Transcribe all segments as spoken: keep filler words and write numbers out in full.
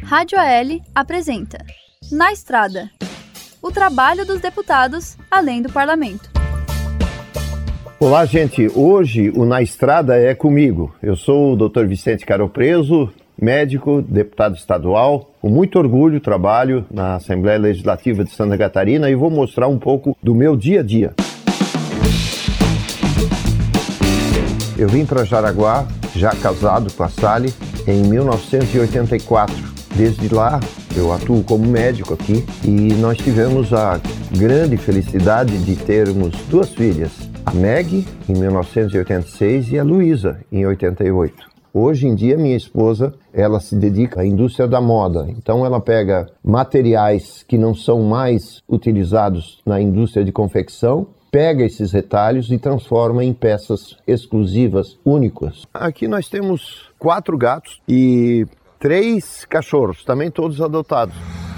Rádio A L apresenta Na Estrada, o trabalho dos deputados além do parlamento. Olá, gente. Hoje o Na Estrada é comigo. Eu sou o doutor Vicente Caropreso, médico, deputado estadual. Com muito orgulho trabalho na Assembleia Legislativa de Santa Catarina e vou mostrar um pouco do meu dia a dia. Eu vim para Jaraguá, já casado com a Sally, em mil novecentos e oitenta e quatro. Desde lá, eu atuo como médico aqui e nós tivemos a grande felicidade de termos duas filhas, a Meg, em mil novecentos e oitenta e seis, e a Luísa, em oitenta e oito. Hoje em dia, minha esposa, ela se dedica à indústria da moda. Então, ela pega materiais que não são mais utilizados na indústria de confecção, pega esses retalhos e transforma em peças exclusivas, únicas. Aqui nós temos quatro gatos e três cachorros, também todos adotados.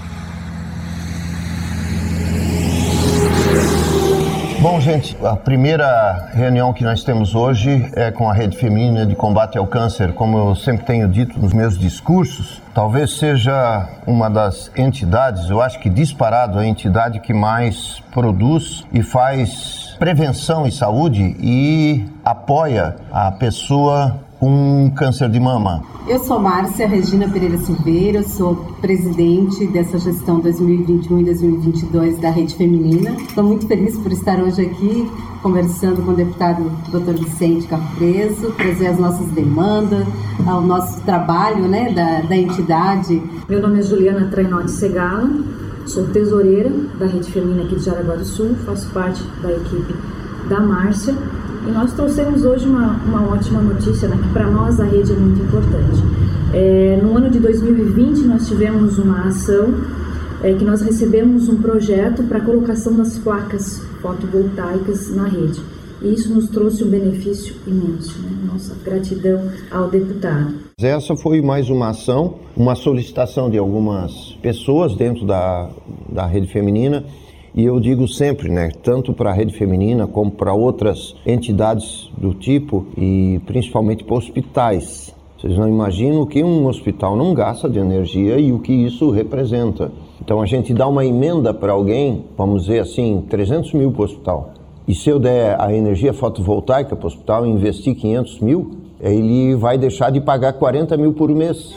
Bom, gente, a primeira reunião que nós temos hoje é com a Rede Feminina de Combate ao Câncer. Como eu sempre tenho dito nos meus discursos, talvez seja uma das entidades, eu acho que disparado, a entidade que mais produz e faz prevenção em saúde e apoia a pessoa com câncer de mama. Eu sou Márcia Regina Pereira Silveira, sou presidente dessa gestão dois mil e vinte e um e dois mil e vinte e dois da Rede Feminina. Estou muito feliz por estar hoje aqui conversando com o deputado doutor Vicente Caropreso, trazer as nossas demandas, o nosso trabalho, né, da, da entidade. Meu nome é Juliana Trainotti Segala, sou tesoureira da Rede Feminina aqui de Jaraguá do Sul, faço parte da equipe da Márcia. E nós trouxemos hoje uma, uma ótima notícia, né, que para nós a rede é muito importante. É, no ano de dois mil e vinte nós tivemos uma ação é, que nós recebemos um projeto para a colocação das placas fotovoltaicas na rede. E isso nos trouxe um benefício imenso, né? Nossa gratidão ao deputado. Essa foi mais uma ação, uma solicitação de algumas pessoas dentro da, da Rede Feminina. E eu digo sempre, né, tanto para a Rede Feminina como para outras entidades do tipo e principalmente para hospitais. Vocês não imaginam o que um hospital não gasta de energia e o que isso representa. Então a gente dá uma emenda para alguém, vamos dizer assim, trezentos mil para o hospital. E se eu der a energia fotovoltaica para o hospital e investir quinhentos mil, ele vai deixar de pagar quarenta mil por mês.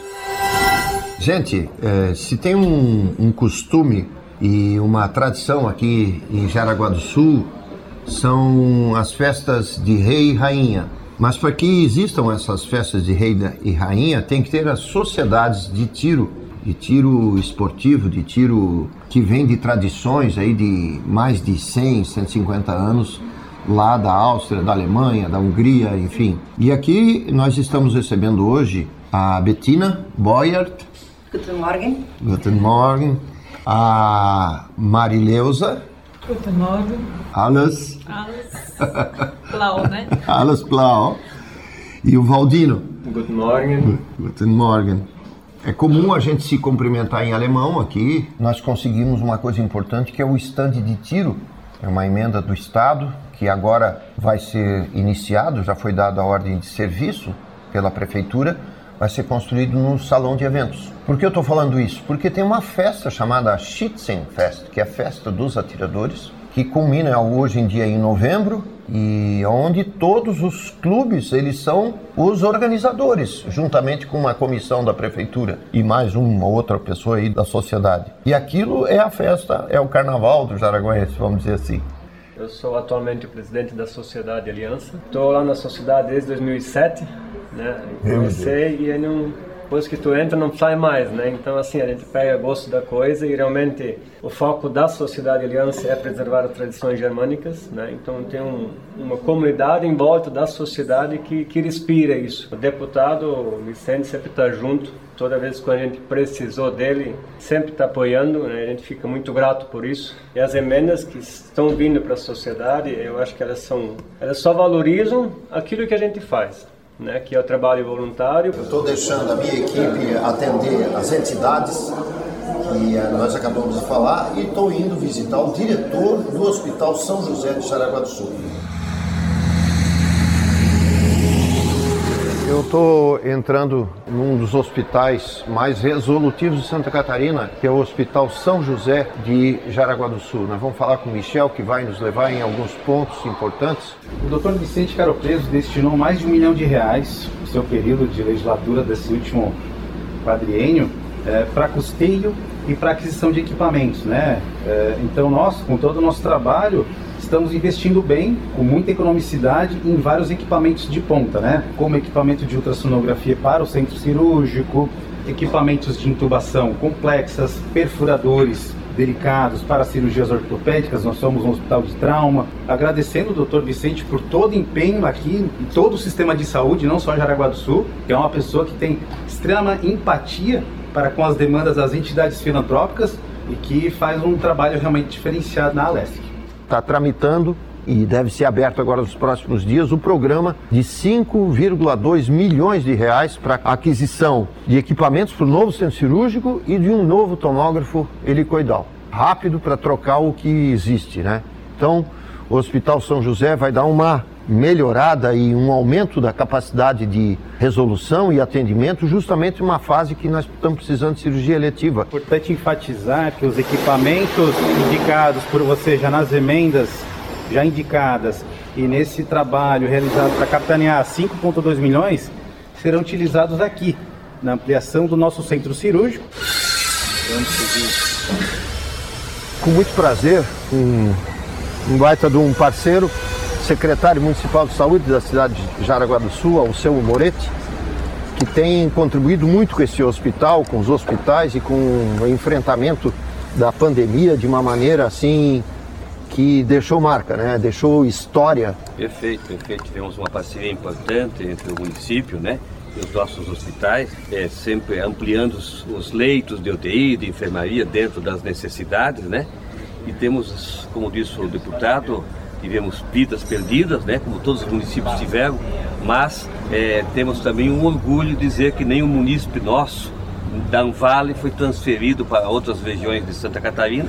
Gente, é, se tem um, um costume e uma tradição aqui em Jaraguá do Sul, são as festas de rei e rainha. Mas para que existam essas festas de rei e rainha, tem que ter as sociedades de tiro, de tiro esportivo, de tiro que vem de tradições aí de mais de cem, cento e cinquenta anos, lá da Áustria, da Alemanha, da Hungria, enfim. E aqui nós estamos recebendo hoje a Bettina Boyert. Guten Morgen. Guten Morgen. A Marileusa. Guten Morgen. Alles. Alles blau, né? Alles blau. E o Valdino. Guten Morgen. Guten Morgen. É comum a gente se cumprimentar em alemão aqui. Nós conseguimos uma coisa importante que é o estande de tiro. É uma emenda do Estado que agora vai ser iniciado, já foi dada a ordem de serviço pela Prefeitura. Vai ser construído no salão de eventos. Por que eu estou falando isso? Porque tem uma festa chamada Schützenfest, que é a festa dos atiradores, que culmina hoje em dia em novembro e onde todos os clubes eles são os organizadores, juntamente com uma comissão da prefeitura e mais uma outra pessoa aí da sociedade. E aquilo é a festa, é o carnaval do Jaraguense, vamos dizer assim. Eu sou atualmente o presidente da Sociedade Aliança. Estou lá na sociedade desde dois mil e sete. Né? Eu comecei e aí não, depois que tu entra não sai mais, né? Então assim, a gente pega gosto da coisa e realmente o foco da Sociedade Aliança é preservar as tradições germânicas, né? Então tem um, uma comunidade em volta da sociedade que, que respira isso. O deputado o Vicente sempre está junto, toda vez que a gente precisou dele, sempre está apoiando, né? A gente fica muito grato por isso. E as emendas que estão vindo para a sociedade, eu acho que elas são, elas só valorizam aquilo que a gente faz, né, que é o trabalho voluntário. Eu estou deixando a minha equipe atender as entidades que nós acabamos de falar e estou indo visitar o diretor do Hospital São José de Jaraguá do Sul. Eu Eu estou entrando num dos hospitais mais resolutivos de Santa Catarina, que é o Hospital São José de Jaraguá do Sul. Nós vamos falar com o Michel, que vai nos levar em alguns pontos importantes. O doutor Vicente Caropreso destinou mais de um milhão de reais no seu período de legislatura desse último quadriênio é, para custeio e para aquisição de equipamentos, né? É, então nós, com todo o nosso trabalho, estamos investindo bem, com muita economicidade, em vários equipamentos de ponta, né? Como equipamento de ultrassonografia para o centro cirúrgico, equipamentos de intubação complexas, perfuradores delicados para cirurgias ortopédicas. Nós somos um hospital de trauma. Agradecendo o doutor Vicente por todo o empenho aqui e todo o sistema de saúde, não só em Jaraguá do Sul, que é uma pessoa que tem extrema empatia para com as demandas das entidades filantrópicas e que faz um trabalho realmente diferenciado na Alesc. Está tramitando e deve ser aberto agora nos próximos dias o programa de cinco vírgula dois milhões de reais para aquisição de equipamentos para o novo centro cirúrgico e de um novo tomógrafo helicoidal. Rápido para trocar o que existe, né? Então, o Hospital São José vai dar uma melhorada e um aumento da capacidade de resolução e atendimento, justamente numa fase que nós estamos precisando de cirurgia eletiva. É importante enfatizar que os equipamentos indicados por você já nas emendas já indicadas e nesse trabalho realizado para capitanear cinco vírgula dois milhões serão utilizados aqui, na ampliação do nosso centro cirúrgico. Com muito prazer, um, um baita de um parceiro, secretário municipal de saúde da cidade de Jaraguá do Sul, Alceu Moretti, que tem contribuído muito com esse hospital, com os hospitais e com o enfrentamento da pandemia de uma maneira assim que deixou marca, né? Deixou história. Perfeito, perfeito. Tivemos uma parceria importante entre o município, né, e os nossos hospitais, é, sempre ampliando os, os leitos de U T I, de enfermaria dentro das necessidades, né? E temos, como disse o deputado, tivemos vidas perdidas, né, como todos os municípios tiveram, mas é, temos também um orgulho de dizer que nenhum município nosso da Anvale foi transferido para outras regiões de Santa Catarina.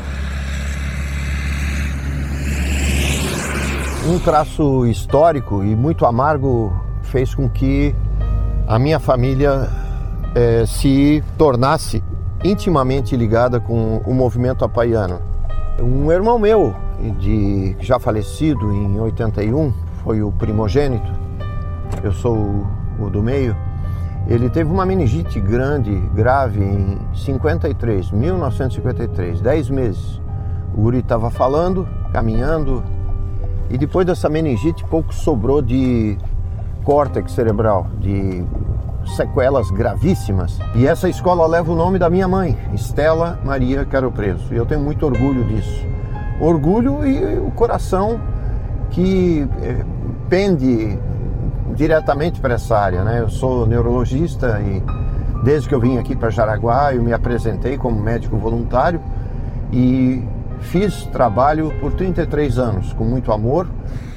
Um traço histórico e muito amargo fez com que a minha família é, se tornasse intimamente ligada com o movimento apaiano. Um irmão meu, de, já falecido em oitenta e um, foi o primogênito, eu sou o, o do meio, ele teve uma meningite grande, grave, em cinquenta e três, mil novecentos e cinquenta e três, dez meses. O guri estava falando, caminhando, e depois dessa meningite pouco sobrou de córtex cerebral, de sequelas gravíssimas. E essa escola leva o nome da minha mãe, Estela Maria Caropreso, e eu tenho muito orgulho disso. Orgulho e o coração que eh, pende diretamente para essa área, né? Eu sou neurologista e desde que eu vim aqui para Jaraguá eu me apresentei como médico voluntário e fiz trabalho por trinta e três anos, com muito amor.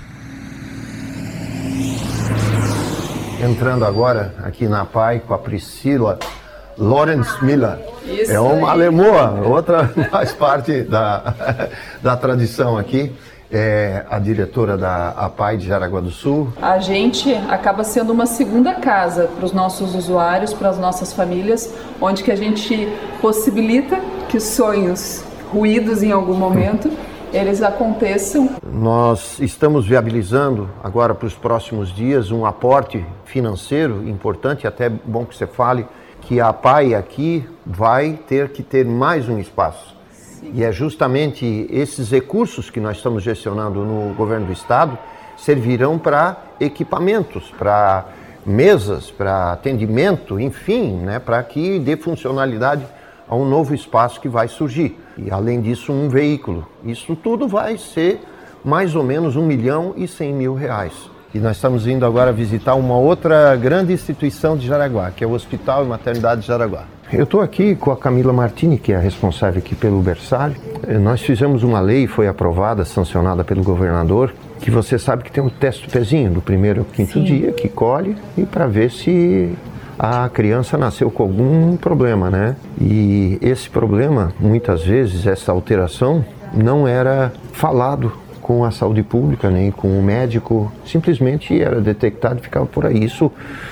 Entrando agora aqui na P A I com a Priscila Lorenz Miller. Isso é uma aí. Alemoa, outra faz parte da, da tradição aqui. É a diretora da A P A I de Jaraguá do Sul. A gente acaba sendo uma segunda casa para os nossos usuários, para as nossas famílias, onde que a gente possibilita que os sonhos ruídos em algum momento eles aconteçam. Nós estamos viabilizando agora para os próximos dias um aporte financeiro importante, até bom que você fale que a P A I aqui vai ter que ter mais um espaço. Sim. E é justamente esses recursos que nós estamos gestionando no governo do estado servirão para equipamentos, para mesas, para atendimento, enfim, né, para que dê funcionalidade a um novo espaço que vai surgir. E além disso, um veículo. Isso tudo vai ser mais ou menos um milhão e cem mil reais. E nós estamos indo agora visitar uma outra grande instituição de Jaraguá, que é o Hospital e Maternidade de Jaraguá. Eu estou aqui com a Camila Martini, que é a responsável aqui pelo berçário. Nós fizemos uma lei, foi aprovada, sancionada pelo governador, que você sabe que tem um teste do pezinho, do primeiro ao quinto Sim. dia, que colhe, e para ver se a criança nasceu com algum problema, né? E esse problema, muitas vezes, essa alteração, não era falado com a saúde pública, nem com o médico, simplesmente era detectado e ficava por aí. Isso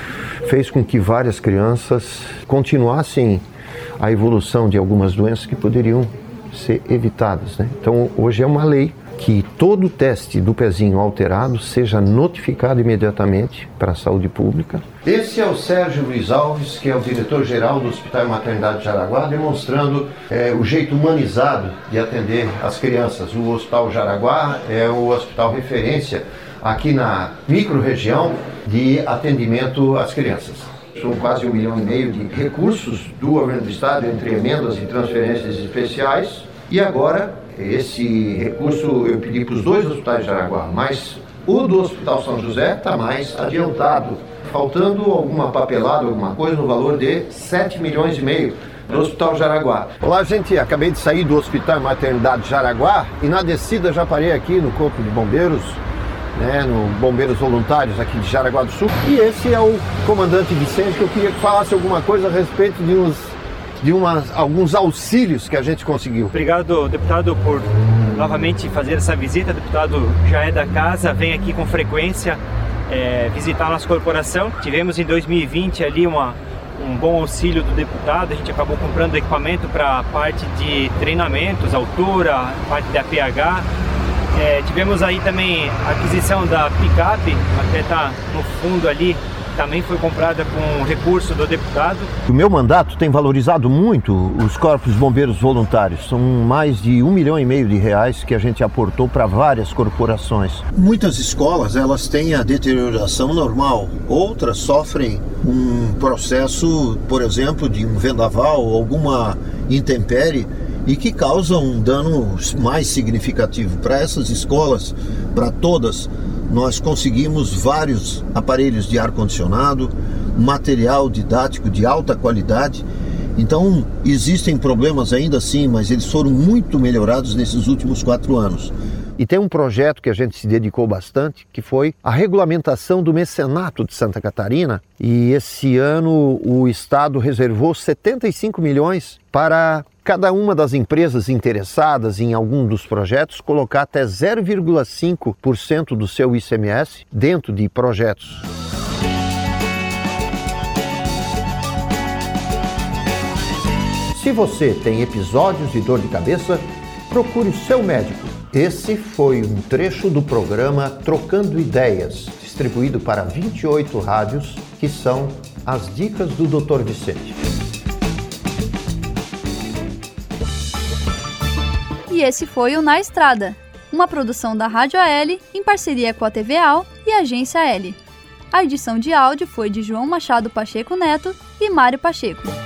fez com que várias crianças continuassem a evolução de algumas doenças que poderiam ser evitadas, né? Então, hoje é uma lei que todo teste do pezinho alterado seja notificado imediatamente para a saúde pública. Esse é o Sérgio Luiz Alves, que é o diretor-geral do Hospital e Maternidade de Jaraguá, demonstrando é, o jeito humanizado de atender as crianças. O Hospital Jaraguá é o hospital referência aqui na micro-região de atendimento às crianças. São quase um milhão e meio de recursos do governo do estado, entre emendas e transferências especiais. E agora, esse recurso eu pedi para os dois hospitais de Jaraguá, mas o do Hospital São José está mais adiantado, faltando alguma papelada, alguma coisa, no valor de sete milhões e meio do Hospital Jaraguá. Olá, gente, acabei de sair do Hospital e Maternidade de Jaraguá e na descida já parei aqui no Corpo de Bombeiros, né, no Bombeiros Voluntários aqui de Jaraguá do Sul. E esse é o comandante Vicente, que eu queria que falasse alguma coisa a respeito de uns de umas, alguns auxílios que a gente conseguiu. Obrigado, deputado, por novamente fazer essa visita. O deputado já é da casa, vem aqui com frequência é, visitar a nossa corporação. Tivemos em dois mil e vinte ali uma, um bom auxílio do deputado, a gente acabou comprando equipamento para a parte de treinamentos, altura, parte da P H. É, tivemos aí também a aquisição da picape, até está no fundo ali, também foi comprada com recurso do deputado. O meu mandato tem valorizado muito os corpos bombeiros voluntários. São mais de um milhão e meio de reais que a gente aportou para várias corporações. Muitas escolas, elas têm a deterioração normal. Outras sofrem um processo, por exemplo, de um vendaval ou alguma intempérie e que causam um dano mais significativo. Para essas escolas, para todas, nós conseguimos vários aparelhos de ar-condicionado, material didático de alta qualidade. Então, existem problemas ainda assim, mas eles foram muito melhorados nesses últimos quatro anos. E tem um projeto que a gente se dedicou bastante, que foi a regulamentação do mecenato de Santa Catarina. E esse ano o Estado reservou setenta e cinco milhões para cada uma das empresas interessadas em algum dos projetos colocar até zero vírgula cinco por cento do seu I C M S dentro de projetos. Se você tem episódios de dor de cabeça, procure o seu médico. Esse foi um trecho do programa Trocando Ideias, distribuído para vinte e oito rádios, que são as dicas do doutor Vicente. E esse foi o Na Estrada, uma produção da Rádio A L em parceria com a T V A L e a Agência L. A edição de áudio foi de João Machado Pacheco Neto e Mário Pacheco.